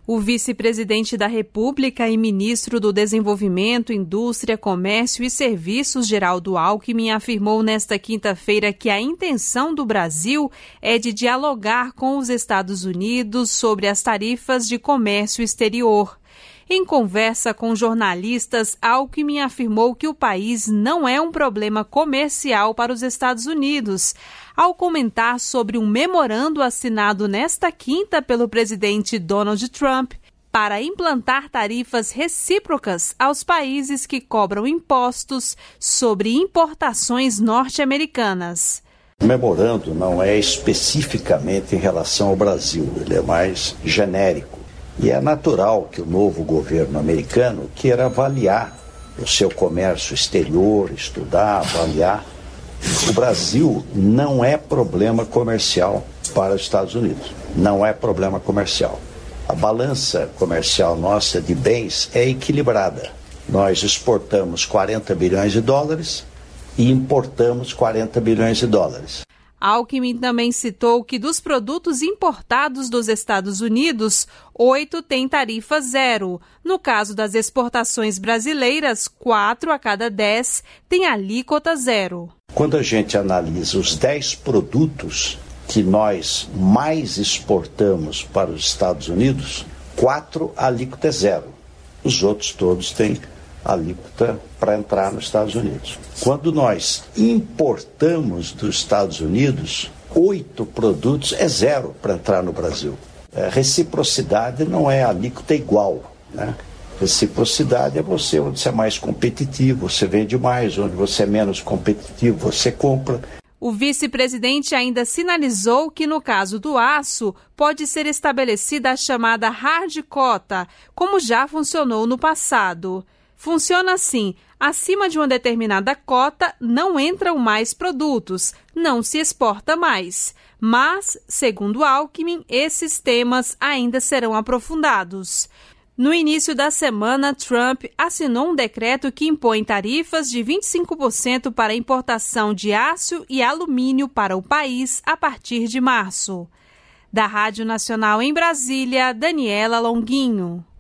O vice-presidente da República e ministro do Desenvolvimento, Indústria, Comércio e Serviços, Geraldo Alckmin, afirmou nesta quinta-feira que a intenção do Brasil é de dialogar com os Estados Unidos sobre as tarifas de comércio exterior. Em conversa com jornalistas, Alckmin afirmou que o país não é um problema comercial para os Estados Unidos, ao comentar sobre um memorando assinado nesta quinta pelo presidente Donald Trump para implantar tarifas recíprocas aos países que cobram impostos sobre importações norte-americanas. O memorando não é especificamente em relação ao Brasil, ele é mais genérico. E é natural que o novo governo americano queira avaliar o seu comércio exterior, estudar, avaliar. O Brasil não é problema comercial para os Estados Unidos, não é problema comercial. A balança comercial nossa de bens é equilibrada. Nós exportamos 40 bilhões de dólares e importamos 40 bilhões de dólares. Alckmin também citou que dos produtos importados dos Estados Unidos, 8 têm tarifa zero. No caso das exportações brasileiras, 4 a cada 10 têm alíquota zero. Quando a gente analisa os 10 produtos que nós mais exportamos para os Estados Unidos, 4 a alíquota é zero. Os outros todos têm alíquota para entrar nos Estados Unidos. Quando nós importamos dos Estados Unidos, 8 produtos é zero para entrar no Brasil. Reciprocidade não é alíquota igual, né? Reciprocidade é você onde você é mais competitivo, você vende mais, onde você é menos competitivo, você compra. O vice-presidente ainda sinalizou que, no caso do aço, pode ser estabelecida a chamada hard quota, como já funcionou no passado. Funciona assim: acima de uma determinada cota não entram mais produtos, não se exporta mais. Mas, segundo Alckmin, esses temas ainda serão aprofundados. No início da semana, Trump assinou um decreto que impõe tarifas de 25% para a importação de aço e alumínio para o país a partir de março. Da Rádio Nacional em Brasília, Daniela Longuinho.